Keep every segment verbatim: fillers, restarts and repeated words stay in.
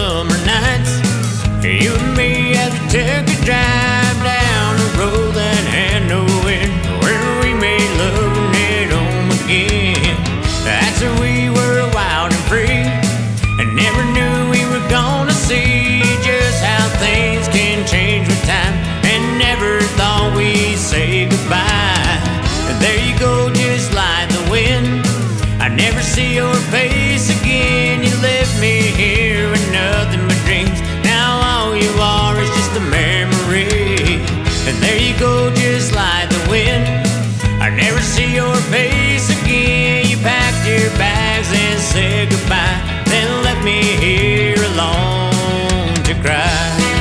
summer nights, you and me as we took a drive down a road that had no end, where we made love and head home again. That's when we were wild and free, and never knew we were gonna see just how things can change with time, and never thought we'd say goodbye. And there you go, just like the wind, I never see your face again. You left me here with nothing but dreams, now all you are is just a memory. And there you go, just like the wind, I never see your face again. You packed your bags and said goodbye, then left me here alone to cry.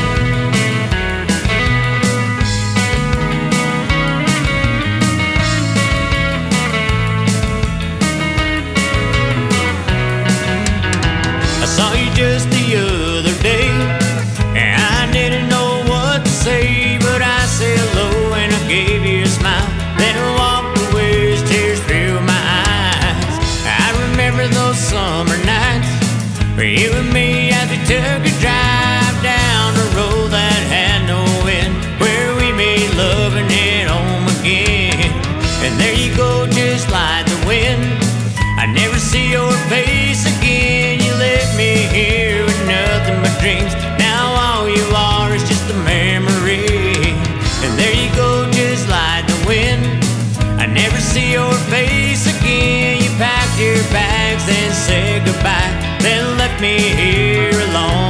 I saw you just the other day, and I didn't know what to say, but I said hello and I gave you a smile, then walked away as tears filled my eyes. I remember those summer nights where you and me as we took a drive down a road that had no end, where we made love and head home again. And there you go, just like the wind, I never see your face again. You left me here with nothing but dreams, now all you are is just a memory. And there you go, just like the wind, I never see your face again. You packed your bags and said goodbye, then left me here alone